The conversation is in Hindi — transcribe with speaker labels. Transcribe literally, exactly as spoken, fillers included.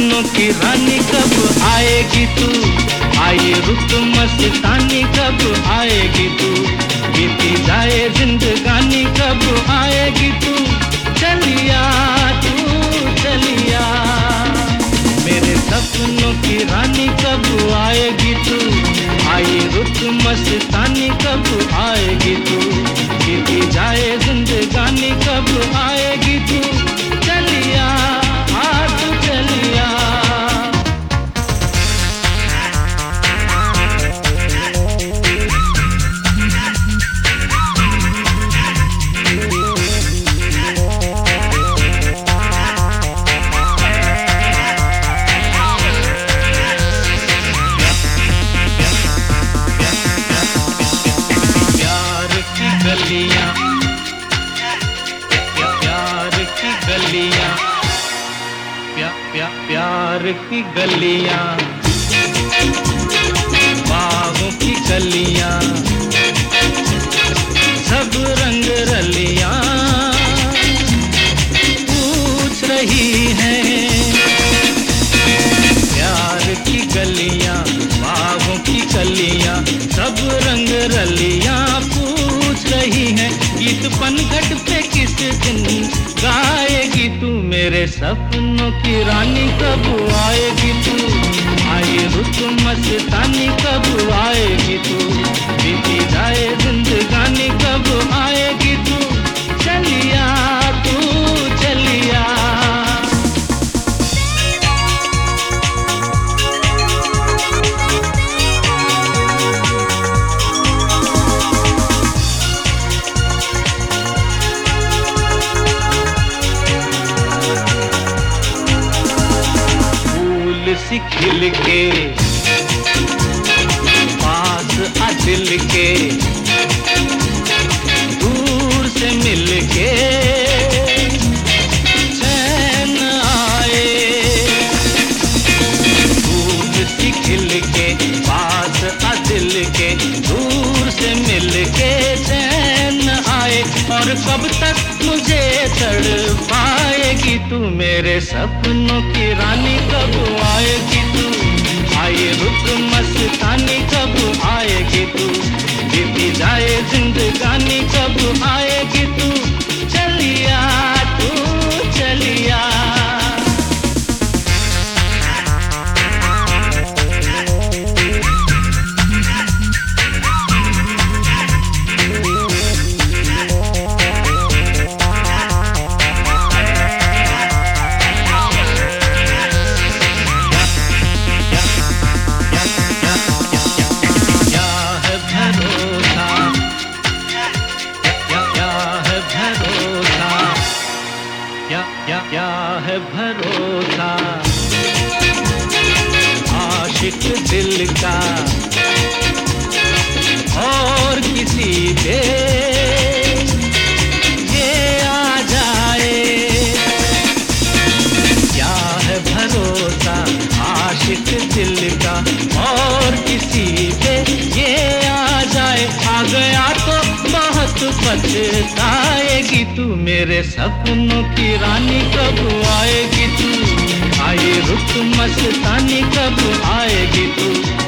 Speaker 1: सपनों की रानी कब आएगी तू, आए रुत मस्तानी कब आएगी तू, बीती जाए जिंदगानी कब आएगी तू, चलिया तू चलिया। मेरे सपनों की रानी कब आएगी तू, आए रुत मस्तानी कब आएगी तू, बीती जाए जिंदगानी कब आएगी तू, चलिया आ तू चलिया। गलियां प्यार की गलियां प्या, प्या, प्यार की गलियां बागों की गलियां सब रंग रलियां पूछ रही हैं। प्यार की गलियां बागों की गलियां सब रंग रलियां रही है, गीत पनघट पे किस दिन गाएगी तू, मेरे सपनों की रानी कब आएगी तू, आए रुत मस्तानी कब आएगी तू, बीती जाए जिंदगानी कब आएगी तू, चलिया तू चलिया। सी खिल के पास आ दिल के दूर से मिल के चैन आए, फूल सी खिल के पास आ दिल के दूर से मिल के चैन आए, और कब तक मुझे तड़पाएगी तू, मेरे सपनों की रानी कब आएगी तू, आए रुत मस्तानी कब आएगी तू, बीती जाए जिंदगानी कब आएगी तू, चलिया तू चलिया। क्या क्या है भरोसा आशिक दिल का और किसी पे ये आ जाए, क्या है भरोसा आशिक दिल का और किसी पे ये आ जाए, आ गया तो बहुत पछताएगी तू, मेरे सपनों की रानी कब आएगी तू, आए रुत मस्तानी कब आएगी तू।